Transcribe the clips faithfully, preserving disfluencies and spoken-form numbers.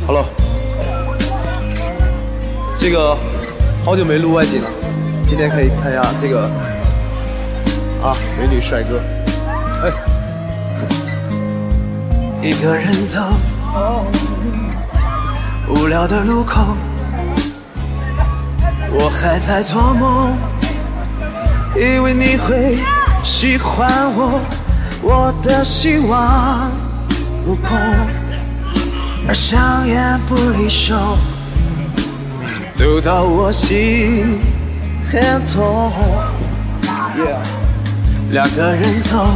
Hello， 这个好久没录外景了，今天可以看一下这个啊，美女帅哥，哎， 一个人走，无聊的路口，我还在做梦，以为你会喜欢我，我的希望落空，而香烟不离手，读到我心很痛。Yeah. 两个人走，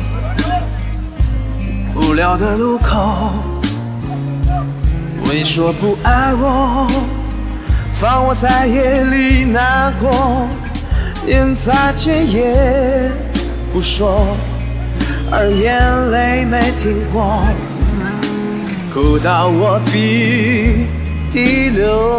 无聊的路口，你说不爱我，放我在夜里难过，连再见也不说，而眼泪没停过，哭到我鼻涕流。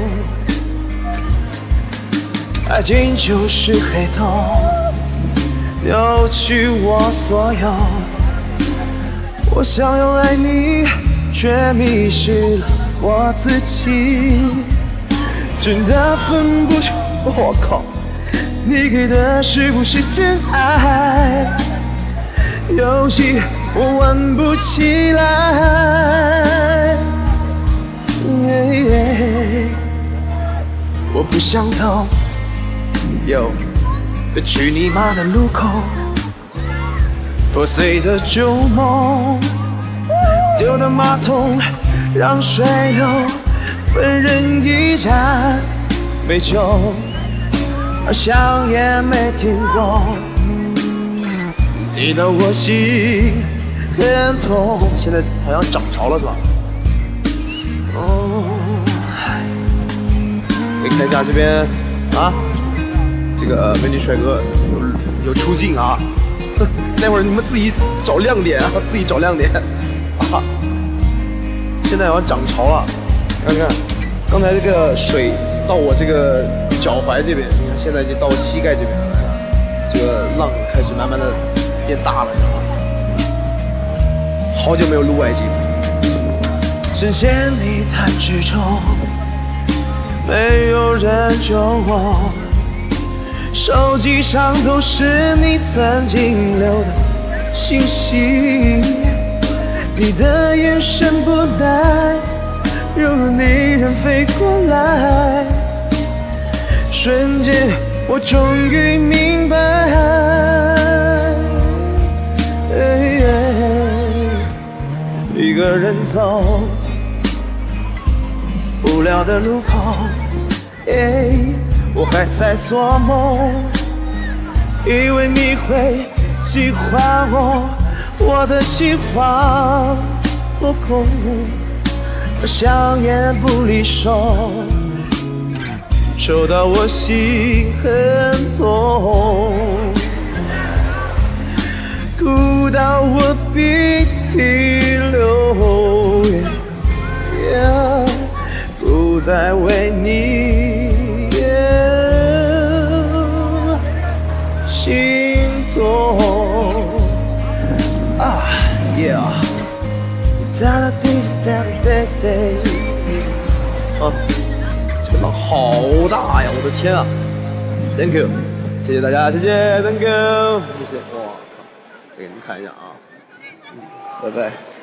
爱情就是黑洞，扭曲我所有。我想要爱你，却迷失了我自己，真的分不出，我靠，你给的是不是真爱？游戏我玩不起来，我不想走，有去你妈的路口，破碎的旧梦，丢的马桶让水流，分人一盏美酒，而香烟没停过，滴得我心很痛。 现在好像涨潮了是吧？ 哦， 给你看一下这边啊，这个美女帅哥有有出镜啊。待会儿你们自己找亮点啊，自己找亮点啊！现在好像涨潮了，看看，刚才这个水到我这个脚踝这边，你看现在就到膝盖这边来了，这个浪开始慢慢的变大了，你知道吗？好久没有录外景， 深陷你太执着，没有人救我。手机上都是你曾经留的信息，你的眼神不带，犹如敌人飞过来，瞬间我终于明白，一个人走，无聊的路口，我还在做梦，以为你会喜欢我，我的希望落空，而香烟不离手，抽到我心很痛，哭到我鼻涕流， yeah, 不再为你心痛啊 ，Yeah， 哒啦滴哒哒哒， 啊，这个浪好大呀！我的天啊 ！Thank you， 谢谢大家，谢谢 ，Thank you， 谢谢，哇靠，再给你们看一下啊，嗯，拜拜。